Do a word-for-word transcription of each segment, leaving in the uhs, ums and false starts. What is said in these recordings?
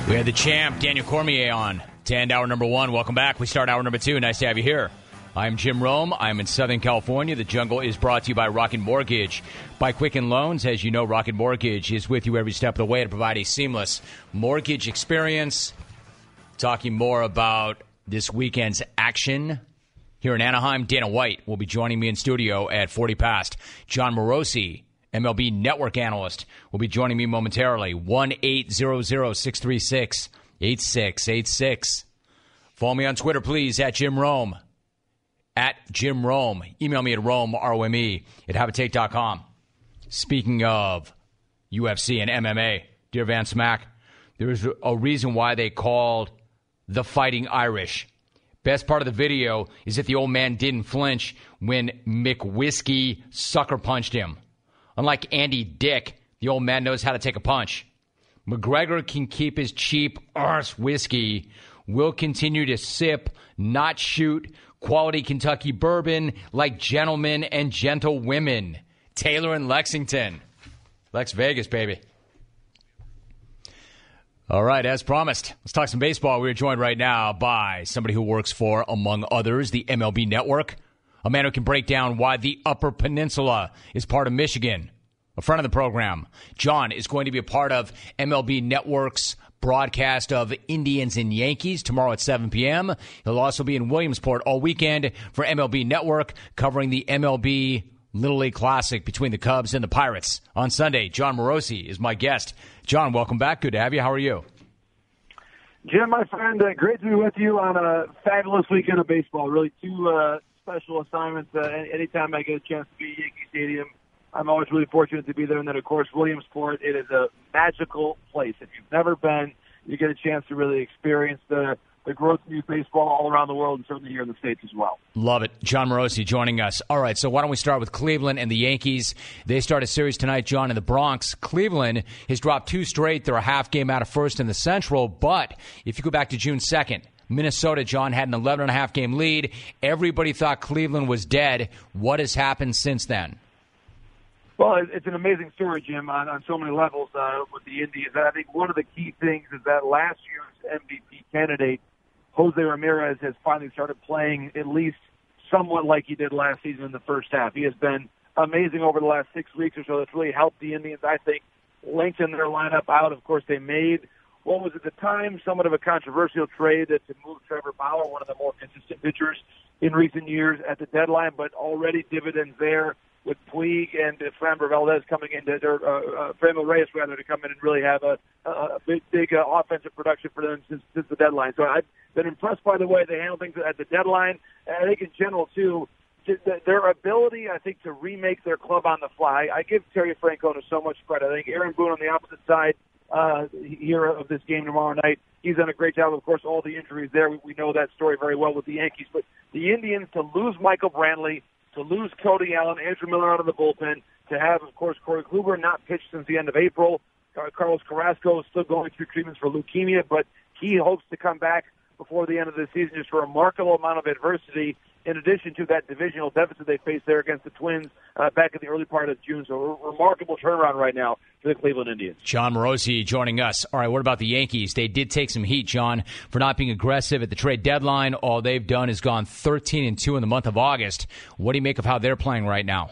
We had the champ, Daniel Cormier, on to end hour number one. Welcome back. We start hour number two. Nice to have you here. I'm Jim Rome. I'm in Southern California. The Jungle is brought to you by Rocket Mortgage. By Quicken Loans, as you know, Rocket Mortgage is with you every step of the way to provide a seamless mortgage experience. Talking more about this weekend's action here in Anaheim, Dana White will be joining me in studio at forty past. John Morosi, M L B Network analyst, will be joining me momentarily. one eight hundred, six three six, eight six eight six. Follow me on Twitter, please, at Jim Rome. At Jim Rome. Email me at Rome, R O M E, at habitate dot com. Speaking of U F C and M M A, dear Van Smack, there's a reason why they called the Fighting Irish. Best part of the video is that the old man didn't flinch when McWhiskey sucker punched him. Unlike Andy Dick, the old man knows how to take a punch. McGregor can keep his cheap arse whiskey. We'll continue to sip, not shoot, quality Kentucky bourbon like gentlemen and gentlewomen. Taylor in Lexington. Lex Vegas, baby. All right, as promised, let's talk some baseball. We are joined right now by somebody who works for, among others, the M L B Network. A man who can break down why the Upper Peninsula is part of Michigan. A friend of the program. John is going to be a part of M L B Network's broadcast of Indians and Yankees tomorrow at seven p.m. He'll also be in Williamsport all weekend for M L B Network, covering the M L B Little League Classic between the Cubs and the Pirates. On Sunday, John Morosi is my guest. John, welcome back. Good to have you. How are you? Jim, my friend, uh, great to be with you on a fabulous weekend of baseball. Really two uh, special assignments. Uh, anytime I get a chance to be at Yankee Stadium, I'm always really fortunate to be there. And then, of course, Williamsport, it is a magical place. If you've never been, you get a chance to really experience the, the growth of youth baseball all around the world and certainly here in the States as well. Love it. John Morosi joining us. All right, so why don't we start with Cleveland and the Yankees. They start a series tonight, John, in the Bronx. Cleveland has dropped two straight. They're a half game out of first in the Central. But if you go back to June second, Minnesota, John, had an eleven and a half game lead. Everybody thought Cleveland was dead. What has happened since then? Well, it's an amazing story, Jim, on, on so many levels uh, with the Indians. I think one of the key things is that last year's M V P candidate, Jose Ramirez, has finally started playing at least somewhat like he did last season in the first half. He has been amazing over the last six weeks or so. That's really helped the Indians, I think, lengthen their lineup out. Of course, they made what was at the time somewhat of a controversial trade to move Trevor Bauer, one of the more consistent pitchers in recent years, at the deadline, but already dividends there with Puig and Framber Valdez coming in, to, or uh, uh, Framber Reyes rather, to come in and really have a, a big, big uh, offensive production for them since, since the deadline. So I've been impressed by the way they handle things at the deadline. And I think in general, too, their ability, I think, to remake their club on the fly. I give Terry Francona so much credit. I think Aaron Boone on the opposite side uh, here of this game tomorrow night, he's done a great job. Of course, all the injuries there, we, we know that story very well with the Yankees. But the Indians, to lose Michael Brantley, to lose Cody Allen, Andrew Miller out of the bullpen, to have, of course, Corey Kluber not pitched since the end of April. Carlos Carrasco is still going through treatments for leukemia, but he hopes to come back before the end of the season. Just a remarkable amount of adversity, in addition to that divisional deficit they faced there against the Twins uh, back in the early part of June. So a remarkable turnaround right now for the Cleveland Indians. John Morosi joining us. All right, what about the Yankees? They did take some heat, John, for not being aggressive at the trade deadline. All they've done is gone thirteen and two in the month of August. What do you make of how they're playing right now?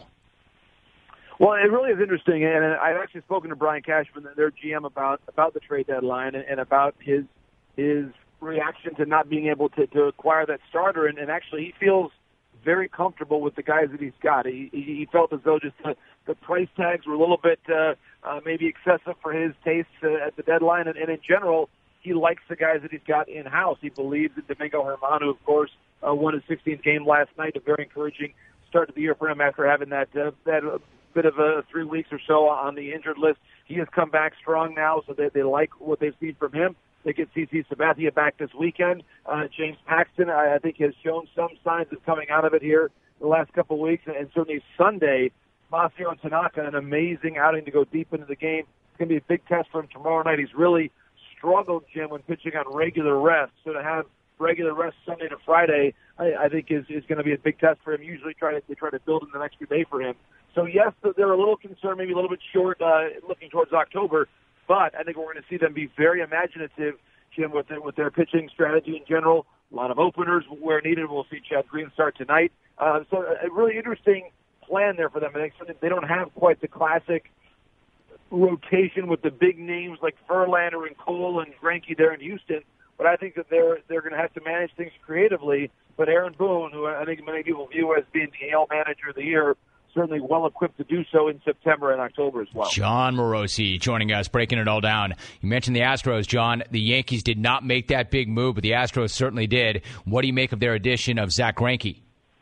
Well, it really is interesting, and I've actually spoken to Brian Cashman, their G M, about about the trade deadline and, and about his his reaction to not being able to, to acquire that starter, and, and actually he feels very comfortable with the guys that he's got. He, he felt as though just the, the price tags were a little bit uh, uh, maybe excessive for his tastes uh, at the deadline, and, and in general, he likes the guys that he's got in-house. He believes in Domingo Germán, who, of course, uh, won his sixteenth game last night, a very encouraging start to the year for him after having that uh, that uh, bit of a three weeks or so on the injured list. He has come back strong now, so they, they like what they've seen from him. They get C C Sabathia back this weekend. Uh, James Paxton, I, I think, has shown some signs of coming out of it here the last couple of weeks. And certainly Sunday, Masahiro Tanaka, an amazing outing to go deep into the game. It's going to be a big test for him tomorrow night. He's really struggled, Jim, when pitching on regular rest. So to have regular rest Sunday to Friday, I, I think is, is going to be a big test for him. Usually try to, they try to build in the extra day for him. So, yes, they're a little concerned, maybe a little bit short uh, looking towards October. But I think we're going to see them be very imaginative, Jim, with their, with their pitching strategy in general. A lot of openers where needed. We'll see Chad Green start tonight. Uh, so a really interesting plan there for them. I think they don't have quite the classic rotation with the big names like Verlander and Cole and Greinke there in Houston. But I think that they're they're going to have to manage things creatively. But Aaron Boone, who I think many people view as being the A L Manager of the Year, certainly well equipped to do so in September and October as well. John Morosi joining us, breaking it all down. You mentioned the Astros, John. The Yankees did not make that big move, but the Astros certainly did. What do you make of their addition of Zach Greinke?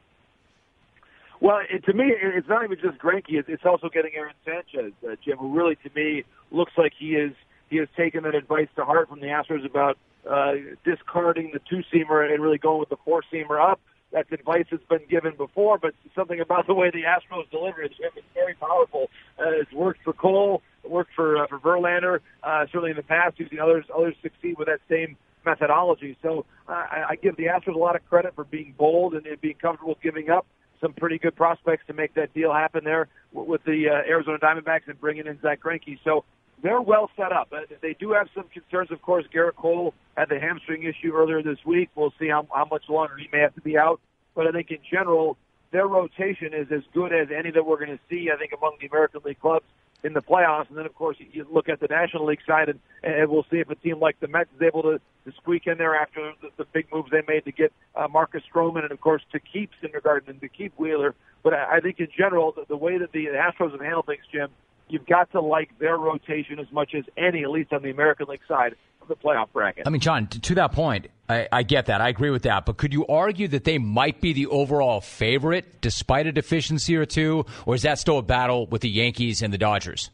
Well, it, to me, it's not even just Greinke. It's, it's also getting Aaron Sanchez, uh, Jim, who really, to me, looks like he is he has taken that advice to heart from the Astros about uh, discarding the two-seamer and really going with the four-seamer up. That's advice that's been given before, but something about the way the Astros deliver it is very powerful. Uh, it's worked for Cole, it worked for uh, for Verlander. Uh, certainly in the past, you've seen others others succeed with that same methodology. So uh, I, I give the Astros a lot of credit for being bold and, and being comfortable giving up some pretty good prospects to make that deal happen there with the uh, Arizona Diamondbacks and bringing in Zach Greinke. So they're well set up. Uh, they do have some concerns, of course. Garrett Cole had the hamstring issue earlier this week. We'll see how, how much longer he may have to be out. But I think in general, their rotation is as good as any that we're going to see, I think, among the American League clubs in the playoffs. And then, of course, you look at the National League side, and, and we'll see if a team like the Mets is able to, to squeak in there after the, the big moves they made to get uh, Marcus Stroman and, of course, to keep Syndergaard and to keep Wheeler. But I, I think in general, the, the way that the Astros have handled things, Jim, you've got to like their rotation as much as any, at least on the American League side of the playoff bracket. I mean, John, to, to that point, I, I get that. I agree with that. But could you argue that they might be the overall favorite despite a deficiency or two? Or is that still a battle with the Yankees and the Dodgers?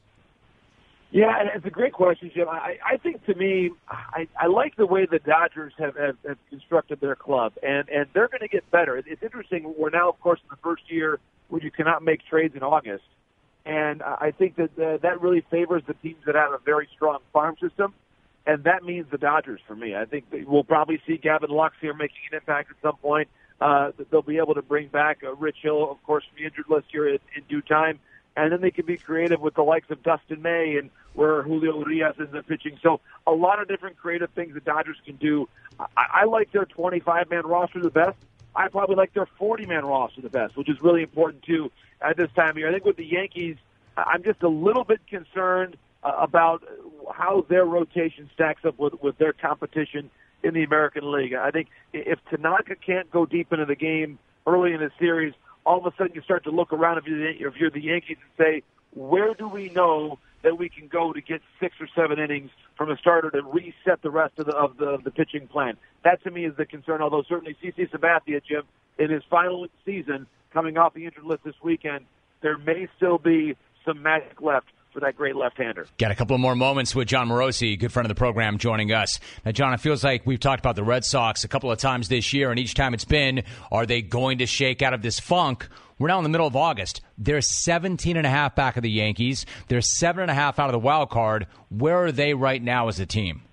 Yeah, and it's a great question, Jim. I, I think to me, I, I like the way the Dodgers have, have, have constructed their club, and, and they're going to get better. It's interesting. We're now, of course, in the first year where you cannot make trades in August. And I think that uh, that really favors the teams that have a very strong farm system, and that means the Dodgers for me. I think that we'll probably see Gavin Lux here making an impact at some point. Uh, they'll be able to bring back uh, Rich Hill, of course, from the injured list here in, in due time, and then they can be creative with the likes of Dustin May and where Julio Urias is the pitching. So a lot of different creative things the Dodgers can do. I, I like their twenty-five man roster the best. I probably like their forty man roster the best, which is really important, too, at this time of year. I think with the Yankees, I'm just a little bit concerned uh, about how their rotation stacks up with, with their competition in the American League. I think if Tanaka can't go deep into the game early in the series, all of a sudden you start to look around if you're, if you're the Yankees and say, where do we know that we can go to get six or seven innings from a starter to reset the rest of the, of the, of the pitching plan? That, to me, is the concern, although certainly C C Sabathia, Jim, in his final season, coming off the injured list this weekend, there may still be some magic left for that great left-hander. Got a couple of more moments with John Morosi, good friend of the program, joining us. Now, John, it feels like we've talked about the Red Sox a couple of times this year, and each time it's been, are they going to shake out of this funk? We're now in the middle of August. They're seventeen and a half back of the Yankees. They're seven and a half out of the wild card. Where are they right now as a team?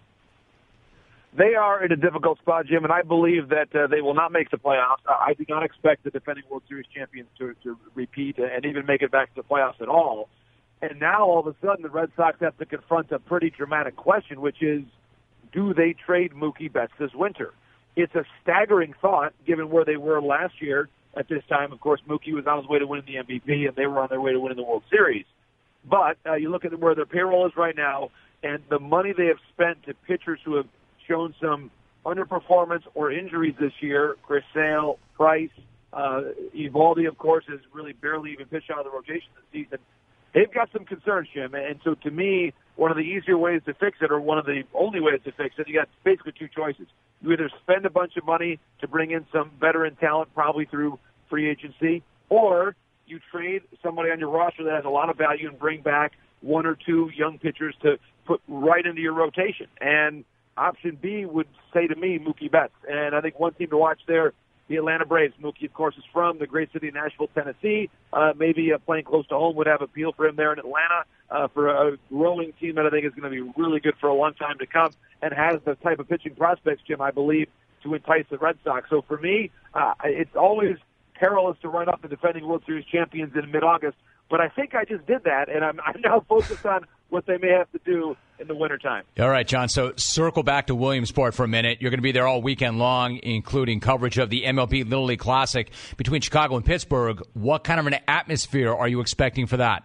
They are in a difficult spot, Jim, and I believe that uh, they will not make the playoffs. I do not expect the defending World Series champions to, to repeat and even make it back to the playoffs at all. And now, all of a sudden, the Red Sox have to confront a pretty dramatic question, which is, do they trade Mookie Betts this winter? It's a staggering thought, given where they were last year. At this time, of course, Mookie was on his way to winning the M V P, and they were on their way to winning the World Series. But uh, you look at where their payroll is right now, and the money they have spent to pitchers who have shown some underperformance or injuries this year, Chris Sale, Price, uh, Eovaldi, of course, has really barely even pitched out of the rotation this season. They've got some concerns, Jim, and so to me, one of the easier ways to fix it, or one of the only ways to fix it, you got basically two choices. You either spend a bunch of money to bring in some veteran talent, probably through free agency, or you trade somebody on your roster that has a lot of value and bring back one or two young pitchers to put right into your rotation. And option B would say to me, Mookie Betts. And I think one team to watch there, the Atlanta Braves. Mookie, of course, is from the great city of Nashville, Tennessee. Uh, maybe uh, playing close to home would have appeal for him there in Atlanta uh, for a growing team that I think is going to be really good for a long time to come and has the type of pitching prospects, Jim, I believe, to entice the Red Sox. So for me, uh, it's always perilous to run up the defending World Series champions in mid-August. But I think I just did that, and I'm, I'm now focused on what they may have to do in the wintertime. All right, John. So circle back to Williamsport for a minute. You're going to be there all weekend long, including coverage of the M L B Little League Classic between Chicago and Pittsburgh. What kind of an atmosphere are you expecting for that?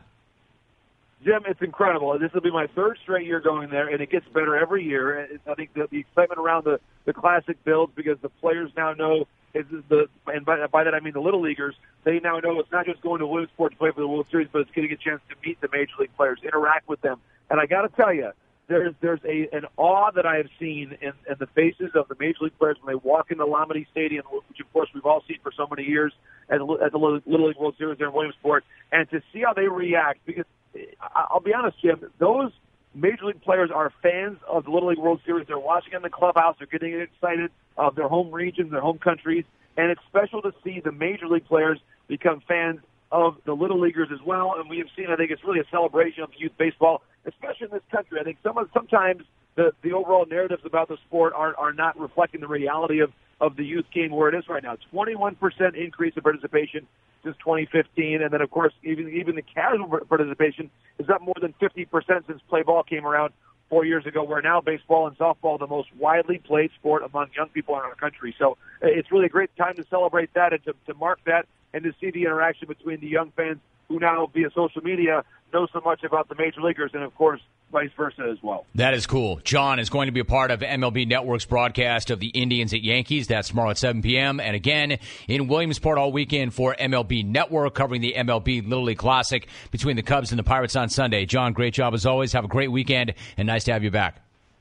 Jim, it's incredible. This will be my third straight year going there, and it gets better every year. It's, I think the, the excitement around the, the Classic builds because the players now know, is the and by, by that I mean the Little Leaguers, they now know it's not just going to Williamsport to play for the World Series, but it's getting a chance to meet the Major League players, interact with them. And I got to tell you, there's there's a an awe that I have seen in, in the faces of the Major League players when they walk into Lamade Stadium, which of course we've all seen for so many years at the, at the Little League World Series there in Williamsport, and to see how they react because I'll be honest, Jim, those Major League players are fans of the Little League World Series. They're watching in the clubhouse. They're getting excited of their home regions, their home countries. And it's special to see the Major League players become fans of the Little Leaguers as well. And we have seen, I think it's really a celebration of youth baseball, especially in this country. I think some, sometimes the, the overall narratives about the sport are, are not reflecting the reality of, of the youth game where it is right now. twenty-one percent increase in participation since twenty fifteen, and then of course even even the casual participation is up more than fifty percent since play ball came around four years ago, where now baseball and softball are the most widely played sport among young people in our country. So it's really a great time to celebrate that and to, to mark that and to see the interaction between the young fans who now via social media know so much about the Major Leaguers and of course vice versa as well. That is cool. John is going to be a part of M L B Network's broadcast of the Indians at Yankees. That's tomorrow at seven p.m. And again, in Williamsport all weekend for M L B Network, covering the M L B Little League Classic between the Cubs and the Pirates on Sunday. John, great job as always. Have a great weekend, and nice to have you back.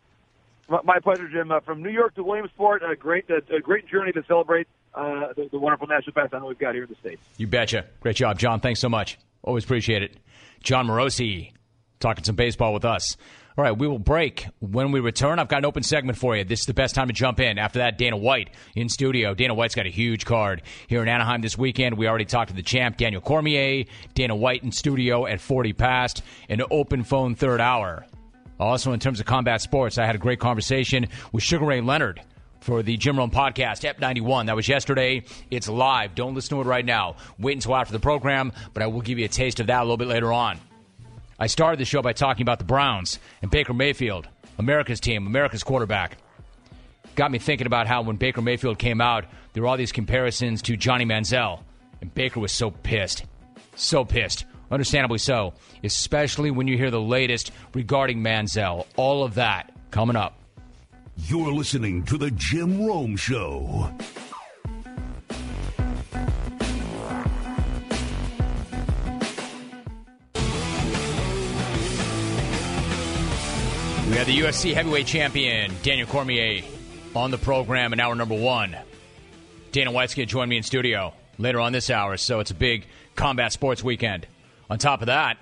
My pleasure, Jim. Uh, from New York to Williamsport, a great, a, a great journey to celebrate uh, the, the wonderful national pastime we've got here in the States. You betcha. Great job, John. Thanks so much. Always appreciate it. John Morosi talking some baseball with us. All right, we will break. When we return, I've got an open segment for you. This is the best time to jump in. After that, Dana White in studio. Dana White's got a huge card here in Anaheim this weekend. We already talked to the champ, Daniel Cormier. Dana White in studio at forty past. An open phone third hour. Also, in terms of combat sports, I had a great conversation with Sugar Ray Leonard for the Jim Rome podcast, E P ninety-one. That was yesterday. It's live. Don't listen to it right now. Wait until after the program, but I will give you a taste of that a little bit later on. I started the show by talking about the Browns and Baker Mayfield, America's team, America's quarterback. Got me thinking about how when Baker Mayfield came out, there were all these comparisons to Johnny Manziel, and Baker was so pissed. So pissed. Understandably so, especially when you hear the latest regarding Manziel. All of that coming up. You're listening to The Jim Rome Show. We have the U F C heavyweight champion, Daniel Cormier, on the program in hour number one. Dana White's going to join me in studio later on this hour, so it's a big combat sports weekend. On top of that,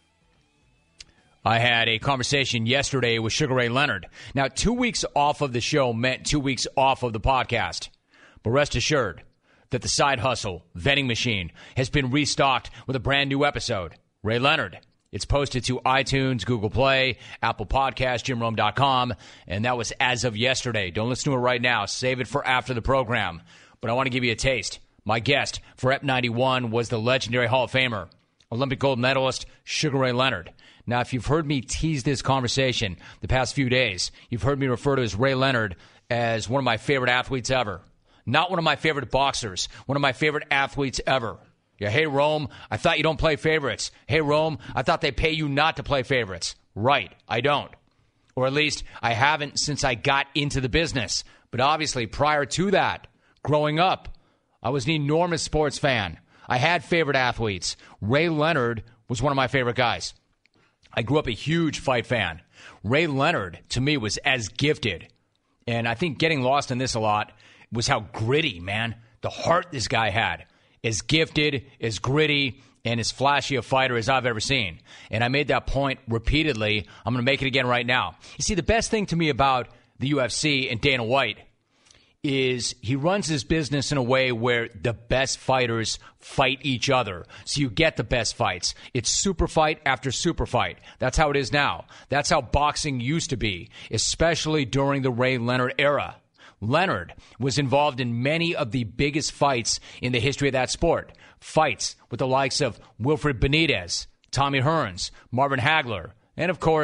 I had a conversation yesterday with Sugar Ray Leonard. Now, two weeks off of the show meant two weeks off of the podcast. But rest assured that the Side Hustle vending machine has been restocked with a brand new episode. Ray Leonard. It's posted to iTunes, Google Play, Apple Podcasts, jim rome dot com, and that was as of yesterday. Don't listen to it right now. Save it for after the program. But I want to give you a taste. My guest for E P ninety-one was the legendary Hall of Famer, Olympic gold medalist Sugar Ray Leonard. Now, if you've heard me tease this conversation the past few days, you've heard me refer to as Ray Leonard as one of my favorite athletes ever. Not one of my favorite boxers, one of my favorite athletes ever. Yeah, hey, Rome, I thought you don't play favorites. Hey, Rome, I thought they pay you not to play favorites. Right, I don't. Or at least I haven't since I got into the business. But obviously, prior to that, growing up, I was an enormous sports fan. I had favorite athletes. Ray Leonard was one of my favorite guys. I grew up a huge fight fan. Ray Leonard, to me, was as gifted. And I think getting lost in this a lot was how gritty, man, the heart this guy had. As gifted, as gritty, and as flashy a fighter as I've ever seen. And I made that point repeatedly. I'm going to make it again right now. You see, the best thing to me about the U F C and Dana White is he runs his business in a way where the best fighters fight each other. So you get the best fights. It's super fight after super fight. That's how it is now. That's how boxing used to be, especially during the Ray Leonard era. Leonard was involved in many of the biggest fights in the history of that sport. Fights with the likes of Wilfred Benitez, Tommy Hearns, Marvin Hagler, and, of course,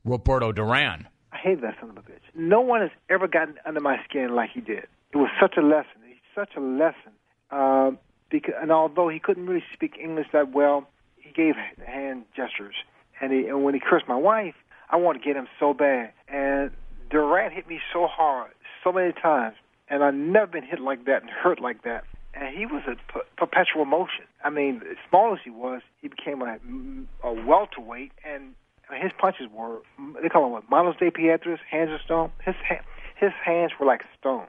Roberto Duran. I hate that son of a bitch. No one has ever gotten under my skin like he did. It was such a lesson. It's such a lesson. Uh, because, and although he couldn't really speak English that well, he gave hand gestures. And, he, and when he cursed my wife, I wanted to get him so bad. And Durant hit me so hard, so many times, and I've never been hit like that and hurt like that. And he was a p- perpetual motion. I mean, as small as he was, he became a, a welterweight, and his punches were, they call them what, Manos de Piedras, hands of stone. His, ha- his hands were like stone.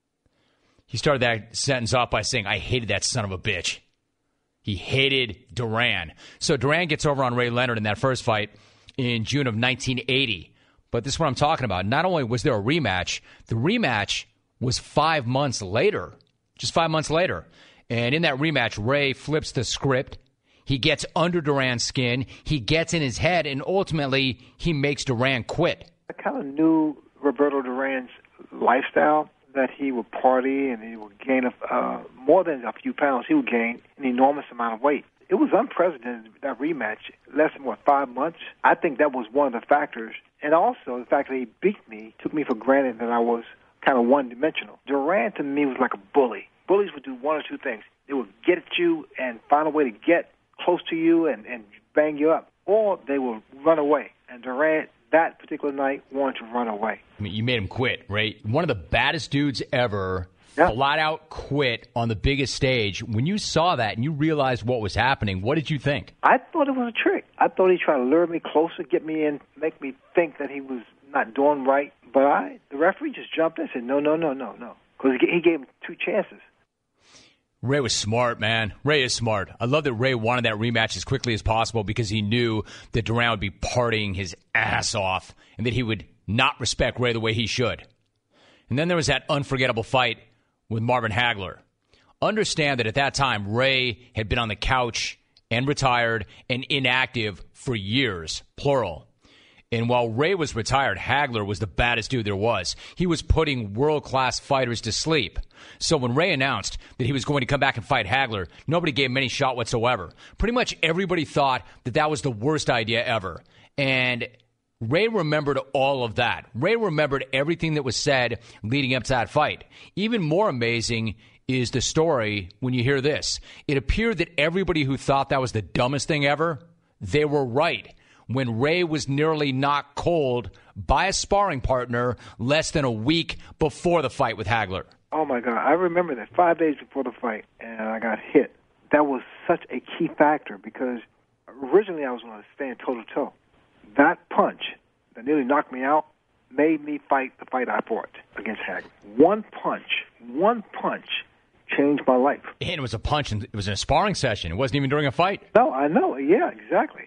He started that sentence off by saying, I hated that son of a bitch. He hated Duran. So Duran gets over on Ray Leonard in that first fight in June of nineteen eighty. But this is what I'm talking about. Not only was there a rematch, the rematch was five months later. Just five months later. And in that rematch, Ray flips the script. He gets under Duran's skin. He gets in his head, and ultimately, he makes Duran quit. I kind of knew Roberto Duran's lifestyle, that he would party and he would gain a, uh, more than a few pounds. He would gain an enormous amount of weight. It was unprecedented, that rematch, less than, what, five months? I think that was one of the factors. And also, the fact that he beat me took me for granted that I was kind of one-dimensional. Duran, to me, was like a bully. Bullies would do one or two things. They would get at you and find a way to get close to you and, and bang you up, or they will run away. And Durant, that particular night, wanted to run away. I mean, you made him quit, right? One of the baddest dudes ever, yeah. flat out quit on the biggest stage. When you saw that and you realized what was happening, what did you think? I thought it was a trick. I thought he tried to lure me closer, get me in, make me think that he was not doing right. But I, the referee just jumped in and said, no, no, no, no, no. Because he gave him two chances. Ray was smart, man. Ray is smart. I love that Ray wanted that rematch as quickly as possible because he knew that Duran would be partying his ass off and that he would not respect Ray the way he should. And then there was that unforgettable fight with Marvin Hagler. Understand that at that time, Ray had been on the couch and retired and inactive for years, plural. And while Ray was retired, Hagler was the baddest dude there was. He was putting world-class fighters to sleep. So when Ray announced that he was going to come back and fight Hagler, nobody gave him any shot whatsoever. Pretty much everybody thought that that was the worst idea ever. And Ray remembered all of that. Ray remembered everything that was said leading up to that fight. Even more amazing is the story when you hear this. It appeared that everybody who thought that was the dumbest thing ever, they were right. When Ray was nearly knocked cold by a sparring partner less than a week before the fight with Hagler. Oh, my God. I remember that five days before the fight, and I got hit. That was such a key factor because originally I was going to stand toe-to-toe. That punch that nearly knocked me out made me fight the fight I fought against Hagler. One punch, one punch changed my life. And it was a punch, and it was in a sparring session. It wasn't even during a fight. No, I know. Yeah, exactly.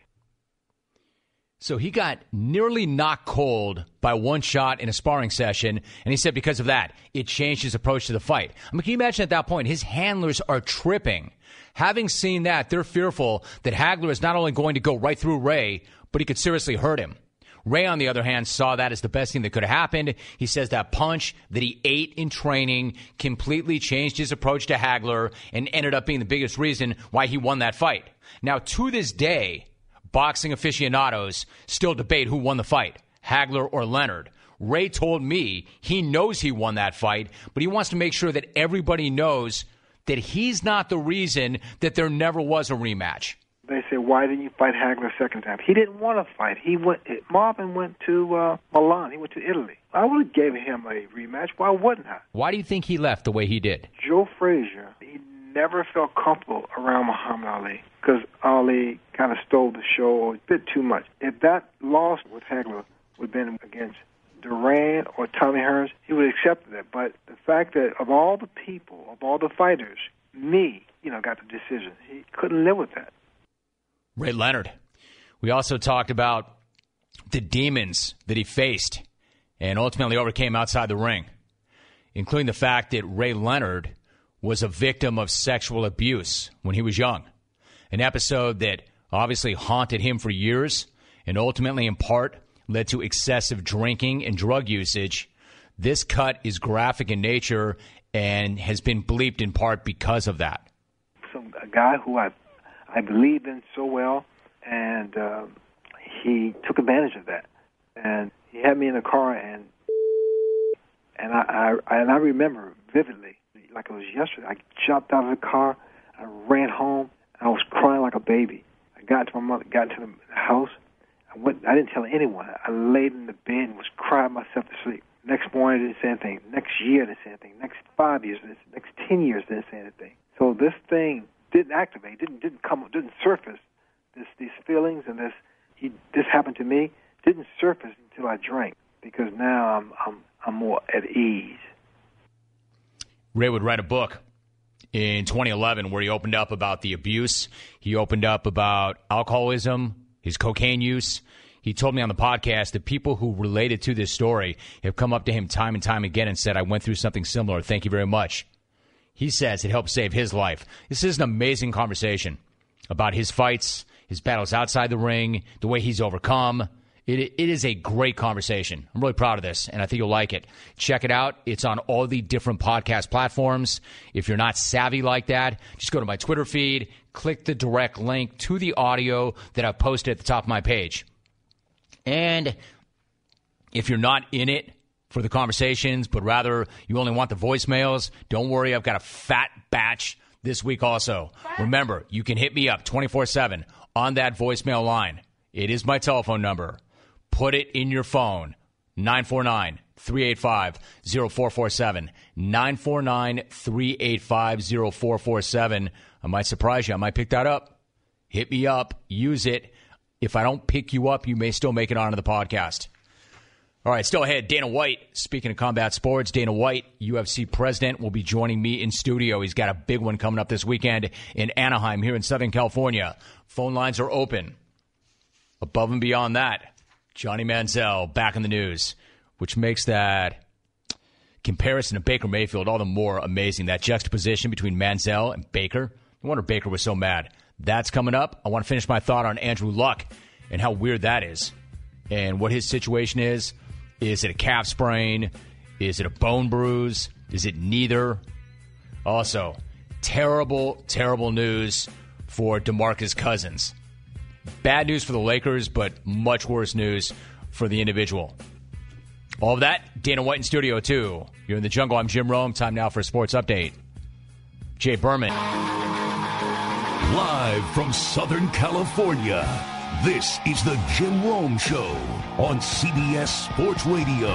So he got nearly knocked cold by one shot in a sparring session, and he said because of that, it changed his approach to the fight. I mean, can you imagine at that point, his handlers are tripping. Having seen that, they're fearful that Hagler is not only going to go right through Ray, but he could seriously hurt him. Ray, on the other hand, saw that as the best thing that could have happened. He says that punch that he ate in training completely changed his approach to Hagler and ended up being the biggest reason why he won that fight. Now, to this day, boxing aficionados still debate who won the fight, Hagler or Leonard. Ray told me he knows he won that fight, but he wants to make sure that everybody knows that he's not the reason that there never was a rematch. They say, why didn't you fight Hagler a second time? He didn't want to fight. He went. Marvin went to uh, Milan. He went to Italy. I would have given him a rematch. Why wouldn't I? Why do you think he left the way he did? Joe Frazier, he never felt comfortable around Muhammad Ali because Ali kind of stole the show or a bit too much. If that loss with Hagler would have been against Duran or Tommy Hearns, he would have accepted it. But the fact that of all the people, of all the fighters, me, you know, got the decision. He couldn't live with that. Ray Leonard. We also talked about the demons that he faced and ultimately overcame outside the ring, including the fact that Ray Leonard was a victim of sexual abuse when he was young, an episode that obviously haunted him for years and ultimately, in part, led to excessive drinking and drug usage. This cut is graphic in nature and has been bleeped in part because of that. Some a guy who I I believed in so well, and uh, he took advantage of that. and he had me in the car, and and I, I and I remember vividly, like it was yesterday. I jumped out of the car, I ran home, and I was crying like a baby. I got to my mother, got into the house. I went. I didn't tell anyone. I laid in the bed and was crying myself to sleep. Next morning, I didn't say anything. Next year, I didn't say anything. Next five years, next ten years, I didn't say anything. So this thing didn't activate, didn't didn't come, didn't surface. This these feelings and this he this happened to me didn't surface until I drank, because now I'm I'm I'm more at ease. Ray would write a book in twenty eleven where he opened up about the abuse. He opened up about alcoholism, his cocaine use. He told me on the podcast that people who related to this story have come up to him time and time again and said, I went through something similar. Thank you very much. He says it helped save his life. This is an amazing conversation about his fights, his battles outside the ring, the way he's overcome. It, it is a great conversation. I'm really proud of this, and I think you'll like it. Check it out. It's on all the different podcast platforms. If you're not savvy like that, just go to my Twitter feed, click the direct link to the audio that I've posted at the top of my page. And if you're not in it for the conversations, but rather you only want the voicemails, don't worry. I've got a fat batch this week also. Remember, you can hit me up twenty-four seven on that voicemail line. It is my telephone number. Put it in your phone, nine four nine, three eight five, zero four four seven, nine four nine, three eight five, zero four four seven. I might surprise you. I might pick that up. Hit me up. Use it. If I don't pick you up, you may still make it onto the podcast. All right, still ahead, Dana White. Speaking of combat sports, Dana White, U F C president, will be joining me in studio. He's got a big one coming up this weekend in Anaheim here in Southern California. Phone lines are open. Above and beyond that, Johnny Manziel back in the news, which makes that comparison to Baker Mayfield all the more amazing. That juxtaposition between Manziel and Baker. No wonder Baker was so mad. That's coming up. I want to finish my thought on Andrew Luck and how weird that is and what his situation is. Is it a calf sprain? Is it a bone bruise? Is it neither? Also, terrible, terrible news for DeMarcus Cousins. Bad news for the Lakers, but much worse news for the individual. All of that, Dana White in studio, too. You're in the jungle. I'm Jim Rome. Time now for a sports update. Jay Berman. Live from Southern California, this is the Jim Rome Show on C B S Sports Radio.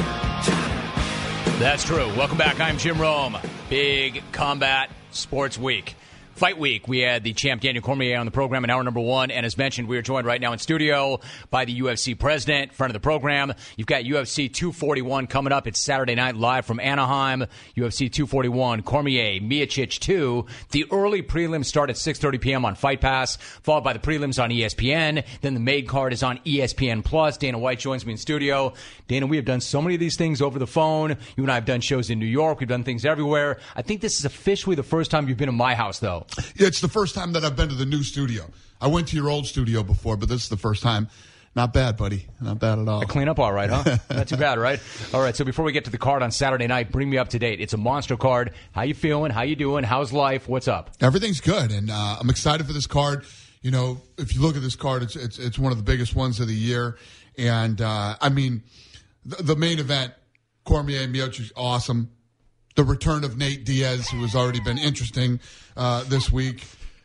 That's true. Welcome back. I'm Jim Rome. Big Combat Sports Week. Fight Week, we had the champ Daniel Cormier on the program in hour number one, and as mentioned, we are joined right now in studio by the U F C president, friend of the program. You've got U F C two forty-one coming up. It's Saturday night live from Anaheim. U F C two forty-one, Cormier, Miocic two. The early prelims start at six thirty p.m. on Fight Pass, followed by the prelims on E S P N. Then the main card is on E S P N Plus. Dana White joins me in studio. Dana, we have done so many of these things over the phone. You and I have done shows in New York. We've done things everywhere. I think this is officially the first time you've been in my house, though. Yeah, it's the first time that I've been to the new studio. I went to your old studio before, but this is the first time. Not bad, buddy. Not bad at all. I clean up all right, huh? Not too bad, right? All right, so before we get to the card on Saturday night, bring me up to date. It's a monster card. How you feeling? How you doing? How's life? What's up? Everything's good, and uh, I'm excited for this card. You know, if you look at this card, it's it's, it's one of the biggest ones of the year. And, uh, I mean, the, the main event, Cormier and Miocic, awesome. The return of Nate Diaz, who has already been interesting uh, this week,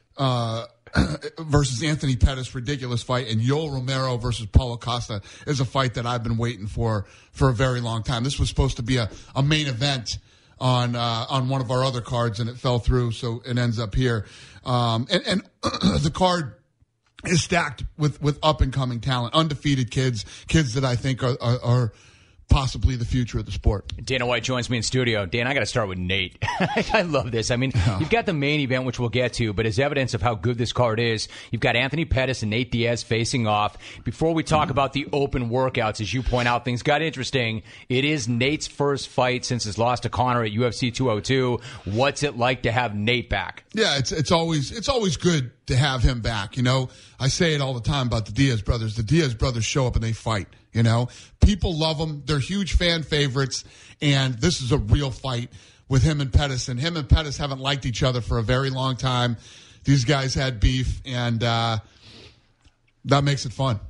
uh, versus Anthony Pettis, ridiculous fight, and Yoel Romero versus Paulo Costa is a fight that I've been waiting for for a very long time. This was supposed to be a, a main event on uh, on one of our other cards, and it fell through, so it ends up here. Um, and and the card is stacked with, with up-and-coming talent, undefeated kids, kids that I think are, are, are possibly the future of the sport. Dana White joins me in studio. Dan, I got to start with Nate. I love this. I mean, you've got the main event, which we'll get to, but as evidence of how good this card is, you've got Anthony Pettis and Nate Diaz facing off. Before we talk mm-hmm. about the open workouts, as you point out, things got interesting. It is Nate's first fight since his loss to Conor at U F C two oh two. What's it like to have Nate back? Yeah, it's it's always it's always good to have him back. You know, I say it all the time about the Diaz brothers. The Diaz brothers show up and they fight. You know, people love them. They're huge fan favorites, and this is a real fight with him and Pettis. And him and Pettis haven't liked each other for a very long time. These guys had beef, and uh, that makes it fun.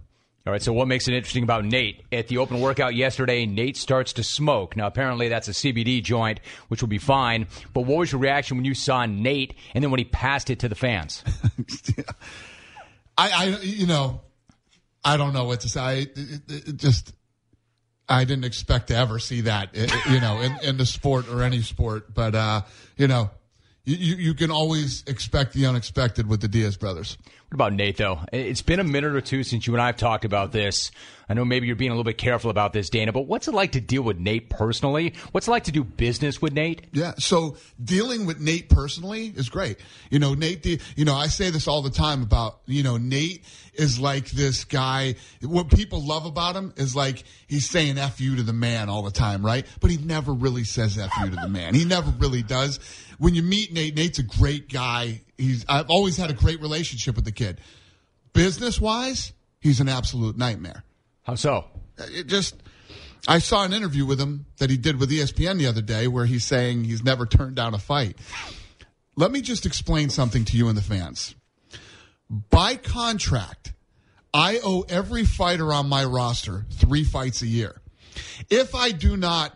All right, so what makes it interesting about Nate? At the open workout yesterday, Nate starts to smoke. Now, apparently that's a C B D joint, which will be fine. But what was your reaction when you saw Nate and then when he passed it to the fans? yeah. I, I, you know, I don't know what to say. I, it, it just, I didn't expect to ever see that, you know, in, in the sport or any sport. But, uh, you know, you, you can always expect the unexpected with the Diaz brothers. What about Nate, though? It's been a minute or two since you and I have talked about this. I know maybe you're being a little bit careful about this, Dana, but what's it like to deal with Nate personally? What's it like to do business with Nate? Yeah, so dealing with Nate personally is great. You know, Nate, you know, I say this all the time about, you know, Nate is like this guy. What people love about him is like he's saying F you to the man all the time, right? But he never really says F you to the man. He never really does. When you meet Nate, Nate's a great guy. He's I've always had a great relationship with the kid. Business-wise, he's an absolute nightmare. How so? It just, I saw an interview with him that he did with E S P N the other day where he's saying he's never turned down a fight. Let me just explain something to you and the fans. By contract, I owe every fighter on my roster three fights a year. If I do not,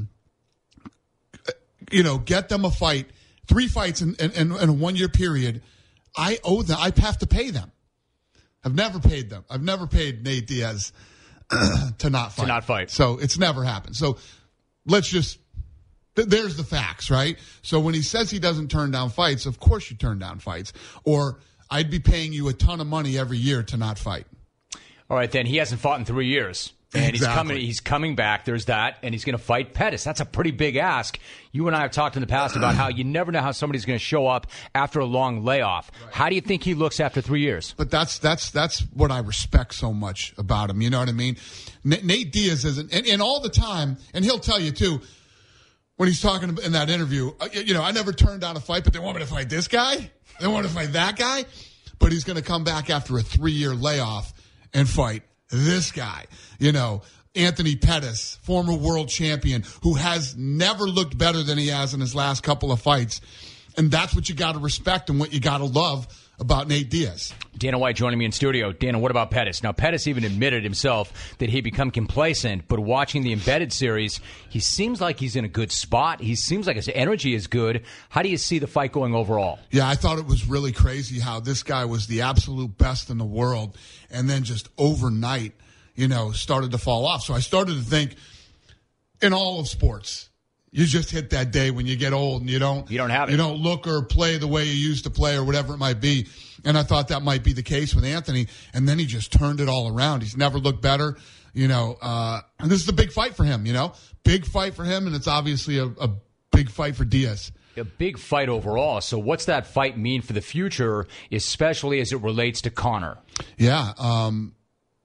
you know, get them a fight, three fights in, in, in a one-year period, I owe them. I have to pay them. I've never paid them. I've never paid Nate Diaz to not fight. To not fight. So it's never happened. So let's just, th- there's the facts, right? So when he says he doesn't turn down fights, of course you turn down fights. Or I'd be paying you a ton of money every year to not fight. All right, then he hasn't fought in three years. And exactly. he's coming he's coming back. There's that. And he's going to fight Pettis. That's a pretty big ask. You and I have talked in the past about how you never know how somebody's going to show up after a long layoff. Right. How do you think he looks after three years? But that's that's that's what I respect so much about him. You know what I mean? N- Nate Diaz isn't, and, and all the time, and he'll tell you too, when he's talking in that interview, uh, you know, I never turned down a fight, but they want me to fight this guy? They want me to fight that guy? But he's going to come back after a three-year layoff and fight this guy. You know, Anthony Pettis, former world champion, who has never looked better than he has in his last couple of fights. And that's what you got to respect and what you got to love about Nate Diaz. Dana White joining me in studio. Dana, what about Pettis? Now, Pettis even admitted himself that he'd become complacent, but watching the Embedded series, he seems like he's in a good spot. He seems like his energy is good. How do you see the fight going overall? Yeah, I thought it was really crazy how this guy was the absolute best in the world, and then just overnight, you know, started to fall off. So I started to think, in all of sports, you just hit that day when you get old and you don't you don't have it. You don't look or play the way you used to play or whatever it might be. And I thought that might be the case with Anthony. And then he just turned it all around. He's never looked better. You know, uh, and this is a big fight for him, you know, big fight for him. And it's obviously a, a big fight for Diaz. A big fight overall. So what's that fight mean for the future, especially as it relates to Conor? Yeah. Um,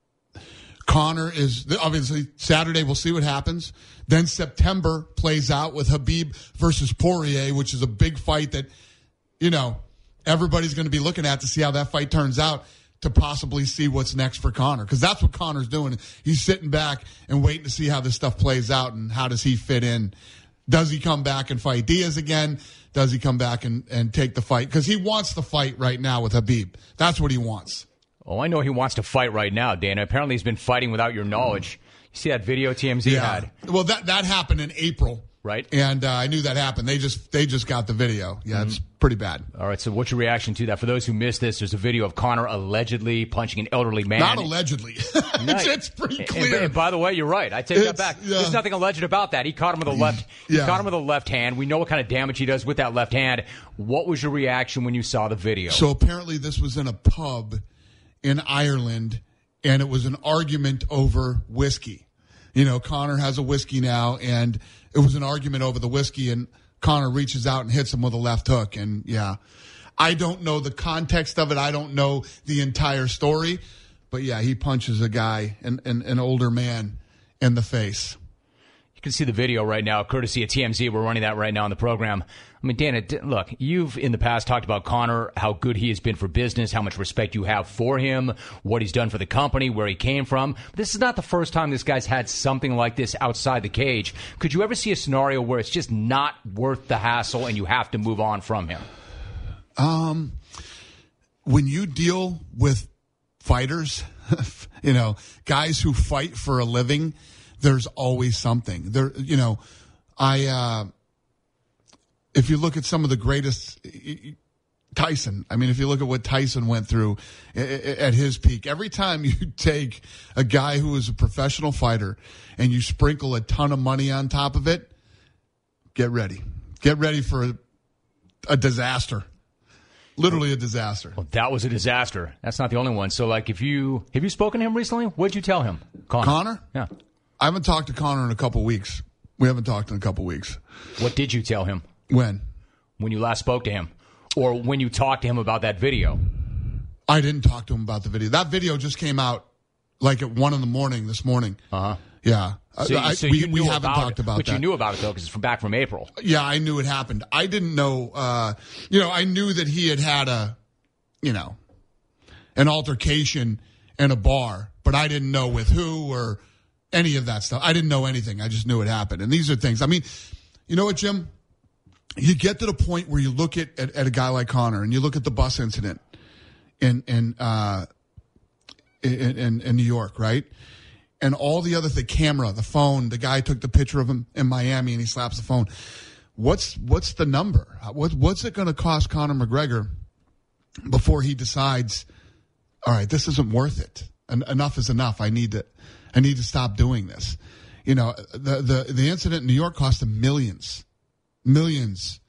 Conor is obviously Saturday. We'll see what happens. Then September plays out with Khabib versus Poirier, which is a big fight that, you know, everybody's going to be looking at to see how that fight turns out to possibly see what's next for Conor. Because that's what Conor's doing. He's sitting back and waiting to see how this stuff plays out and how does he fit in. Does he come back and fight Diaz again? Does he come back and, and take the fight? Because he wants the fight right now with Khabib. That's what he wants. Oh, I know he wants to fight right now, Dana. Apparently he's been fighting without your knowledge. You see that video T M Z yeah. had? Well, that that happened in April. Right. And uh, I knew that happened. They just they just got the video. Yeah, mm-hmm. It's pretty bad. All right, so what's your reaction to that? For those who missed this, there's a video of Conor allegedly punching an elderly man. Not allegedly. it's, it's pretty clear. And, and by the way, you're right. I take it's, that back. Yeah. There's nothing alleged about that. He caught him with a left yeah. he caught him with a left hand. We know what kind of damage he does with that left hand. What was your reaction when you saw the video? So apparently this was in a pub in Ireland, and it was an argument over whiskey. You know, Conor has a whiskey now, and it was an argument over the whiskey, and Conor reaches out and hits him with a left hook. And, yeah, I don't know the context of it. I don't know the entire story. But, yeah, he punches a guy, an, an, an older man, in the face. You can see the video right now, courtesy of T M Z. We're running that right now on the program. I mean, Dana, look, you've in the past talked about Conor, how good he has been for business, how much respect you have for him, what he's done for the company, where he came from. This is not the first time this guy's had something like this outside the cage. Could you ever see a scenario where it's just not worth the hassle and you have to move on from him? Um, when you deal with fighters, You know, guys who fight for a living, there's always something. There, you know, I, uh, if you look at some of the greatest, Tyson, I mean, if you look at what Tyson went through at his peak, every time you take a guy who is a professional fighter and you sprinkle a ton of money on top of it, get ready. Get ready for a, a disaster. Literally a disaster. Well, that was a disaster. That's not the only one. So, like, if you have you spoken to him recently? What'd you tell him, Conor? Conor? Yeah. I haven't talked to Conor in a couple weeks. We haven't talked in a couple weeks. What did you tell him? When? When you last spoke to him, or when you talked to him about that video? I didn't talk to him about the video. That video just came out like at one in the morning this morning. Uh huh. Yeah. So, I, so we you knew we haven't about talked it, about but that. But you knew about it, though, because it's from back from April. Yeah, I knew it happened. I didn't know, uh, you know, I knew that he had had a, you know, an altercation in a bar, but I didn't know with who or any of that stuff. I didn't know anything. I just knew it happened. And these are things, I mean, you know what, Jim? You get to the point where you look at, at, at a guy like Conor and you look at the bus incident in, in, uh, in, in, in New York, right? And all the other, the camera, the phone, the guy took the picture of him in Miami and he slaps the phone. What's, what's the number? What, what's it going to cost Conor McGregor before he decides, all right, this isn't worth it. En- enough is enough. I need to, I need to stop doing this. You know, the, the, the incident in New York cost him millions, millions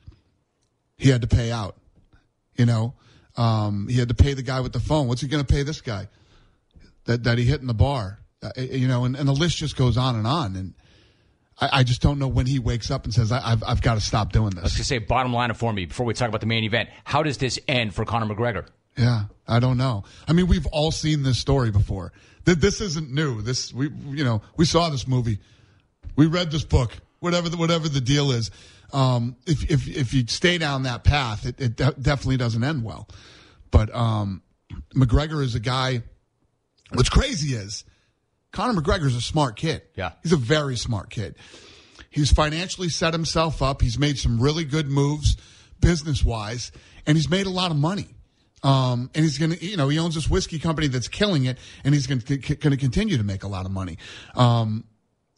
he had to pay out. You know, um, he had to pay the guy with the phone. What's he going to pay this guy that, that he hit in the bar? Uh, you know, and, and the list just goes on and on. And I, I just don't know when he wakes up and says, I, I've, I've got to stop doing this. Let's just say, bottom line for me, before we talk about the main event, how does this end for Conor McGregor? Yeah, I don't know. I mean, we've all seen this story before. This isn't new. This, we, you know, we saw this movie. We read this book. Whatever the, whatever the deal is, um, if if if you stay down that path, it, it de- definitely doesn't end well. But um, McGregor is a guy. What's crazy is Conor McGregor is a smart kid. Yeah, he's a very smart kid. He's financially set himself up. He's made some really good moves business wise, and he's made a lot of money. Um, and he's going to, you know, he owns this whiskey company that's killing it, and he's going to going to continue to make a lot of money. Um,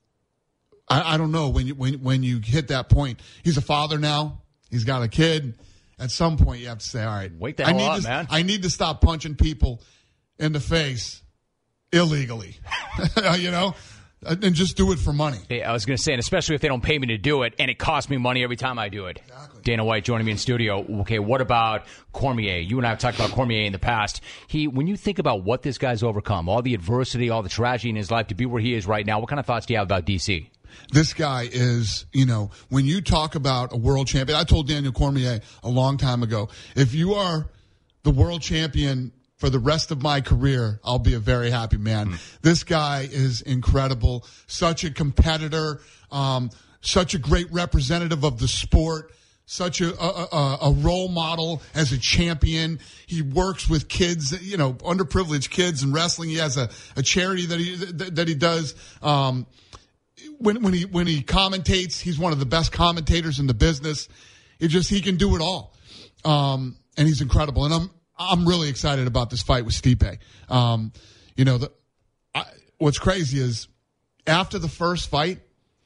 I, I don't know when you when when you hit that point. He's a father now. He's got a kid. At some point, you have to say, "All right, wake the I hell need up, to, man. I need to stop punching people in the face illegally." You know. And just do it for money. Yeah, I was going to say, and especially if they don't pay me to do it, and it costs me money every time I do it. Exactly. Dana White joining me in studio. Okay, what about Cormier? You and I have talked about Cormier in the past. He, when you think about what this guy's overcome, all the adversity, all the tragedy in his life to be where he is right now, what kind of thoughts do you have about D C? This guy is, you know, when you talk about a world champion, I told Daniel Cormier a long time ago, if you are the world champion for the rest of my career, I'll be a very happy man. Mm. This guy is incredible. Such a competitor, um, such a great representative of the sport, such a, a, a, a role model as a champion. He works with kids, you know, underprivileged kids in wrestling. He has a, a charity that he, that, that he does. Um, when, when he, when he commentates, he's one of the best commentators in the business. It just, he can do it all. Um, and he's incredible. And I'm, I'm really excited about this fight with Stipe. Um, you know, the, I, what's crazy is after the first fight,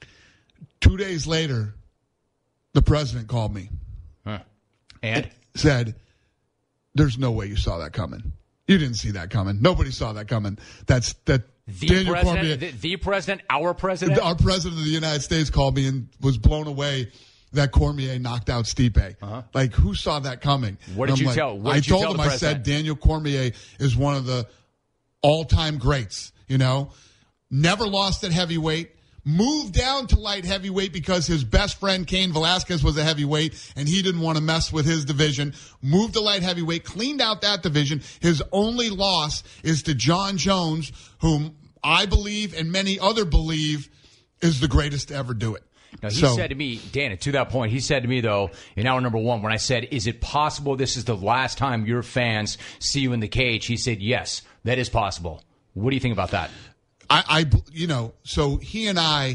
two days later, the president called me. Huh. And? and said, there's no way you saw that coming. You didn't see that coming. Nobody saw that coming. That's that. The Daniel president, Cormier, the, the president, our president? Our president of the United States called me and was blown away that Cormier knocked out Stipe. Uh-huh. Like, who saw that coming? What did you like, tell? What I did you told tell him, the I president? said, Daniel Cormier is one of the all-time greats, you know? Never lost at heavyweight. Moved down to light heavyweight because his best friend, Cain Velasquez, was a heavyweight, and he didn't want to mess with his division. Moved to light heavyweight, cleaned out that division. His only loss is to John Jones, whom I believe and many other believe is the greatest to ever do it. Now, he so, said to me, Dana, to that point, he said to me, though, in hour number one, when I said, is it possible this is the last time your fans see you in the cage? He said, yes, that is possible. What do you think about that? I, I you know, so he and I,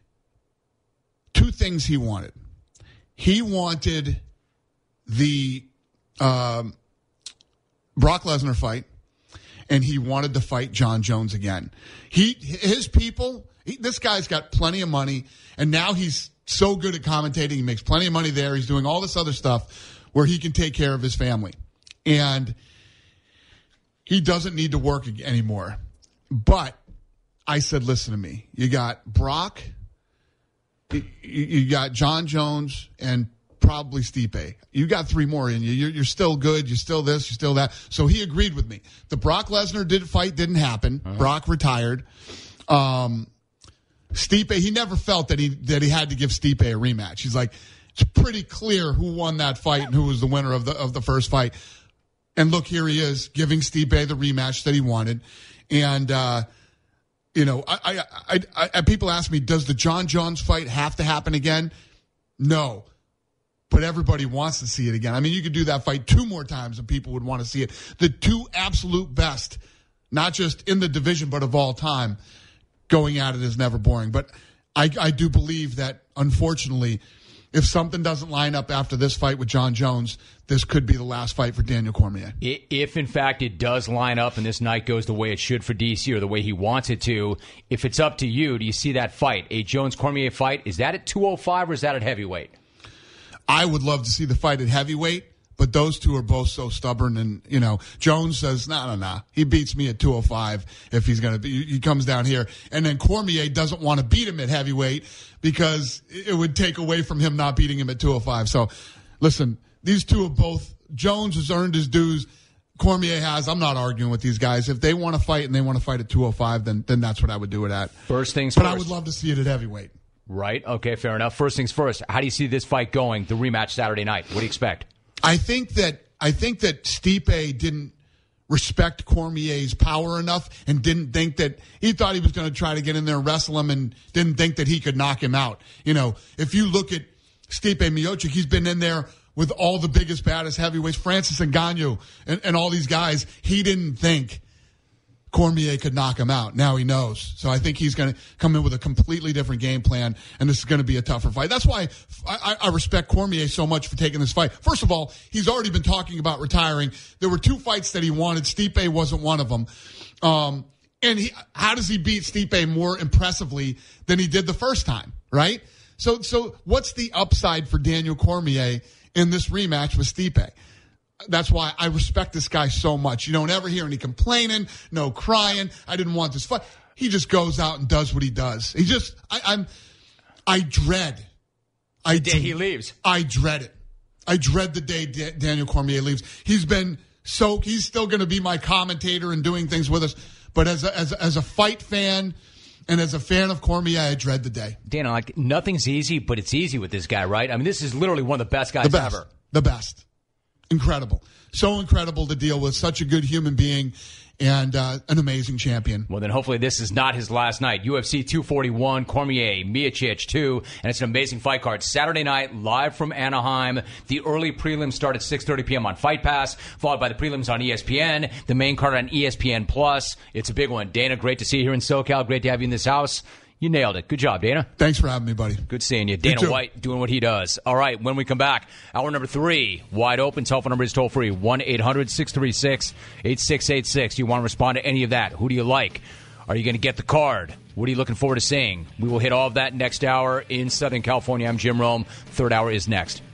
two things he wanted. He wanted the um, Brock Lesnar fight, and he wanted to fight John Jones again. He, his people, he, this guy's got plenty of money, and now he's so good at commentating. He makes plenty of money there. He's doing all this other stuff where he can take care of his family. And he doesn't need to work anymore. But I said, listen to me. You got Brock, you, you got John Jones, and probably Stipe. You got three more in you. You're, you're still good. You're still this. You're still that. So he agreed with me. The Brock Lesnar did fight didn't happen. Uh-huh. Brock retired. Um, Stipe, he never felt that he that he had to give Stipe a rematch. He's like, it's pretty clear who won that fight and who was the winner of the of the first fight. And look, here he is giving Stipe the rematch that he wanted. And uh, you know, I, I, I, I people ask me, does the John Jones fight have to happen again? No. But everybody wants to see it again. I mean, you could do that fight two more times and people would want to see it. The two absolute best, not just in the division, but of all time, going at it is never boring. But I, I do believe that, unfortunately, if something doesn't line up after this fight with John Jones, this could be the last fight for Daniel Cormier. If, in fact, it does line up and this night goes the way it should for D C or the way he wants it to, if it's up to you, do you see that fight, a Jones-Cormier fight, is that at two oh five or is that at heavyweight? I would love to see the fight at heavyweight, but those two are both so stubborn. And, you know, Jones says, no, no, no. He beats me at two oh five if he's going to be. He comes down here. And then Cormier doesn't want to beat him at heavyweight because it would take away from him not beating him at two oh five. So, listen, these two have both. Jones has earned his dues. Cormier has. I'm not arguing with these guys. If they want to fight and they want to fight at two oh five, then, then that's what I would do it at. First things but first. But I would love to see it at heavyweight. Right. Okay, fair enough. First things first, how do you see this fight going, the rematch Saturday night? What do you expect? I think that I think that Stipe didn't respect Cormier's power enough and didn't think that he thought he was going to try to get in there and wrestle him and didn't think that he could knock him out. You know, if you look at Stipe Miocic, he's been in there with all the biggest, baddest heavyweights, Francis Ngannou and, and all these guys. He didn't think Cormier could knock him out. Now he knows. So I think he's going to come in with a completely different game plan, and this is going to be a tougher fight. That's why I, I respect Cormier so much for taking this fight. First of all, he's already been talking about retiring. There were two fights that he wanted. Stipe wasn't one of them. Um, and he, how does he beat Stipe more impressively than he did the first time, right? So, so what's the upside for Daniel Cormier in this rematch with Stipe? That's why I respect this guy so much. You don't ever hear any complaining, no crying. I didn't want this fight. He just goes out and does what he does. He just, I, I'm, I dread. I the day he leaves. I dread it. I dread the day D- Daniel Cormier leaves. He's been so, he's still going to be my commentator and doing things with us. But as a, as a, as a fight fan and as a fan of Cormier, I dread the day. Dan, like, nothing's easy, but it's easy with this guy, right? I mean, this is literally one of the best guys the best, ever. The best. Incredible. So incredible to deal with. Such a good human being and uh, an amazing champion. Well, then hopefully this is not his last night. U F C two forty-one, Cormier, Miocic two, and it's an amazing fight card. Saturday night, live from Anaheim. The early prelims start at six thirty p.m. on Fight Pass, followed by the prelims on E S P N, the main card on E S P N Plus. It's a big one. Dana, great to see you here in SoCal. Great to have you in this house. You nailed it. Good job, Dana. Thanks for having me, buddy. Good seeing you. Dana you White doing what he does. All right, when we come back, hour number three, wide open. Telephone number is toll free, one eight hundred six three six eight six eight six. You want to respond to any of that? Who do you like? Are you going to get the card? What are you looking forward to seeing? We will hit all of that next hour in Southern California. I'm Jim Rome. Third hour is next.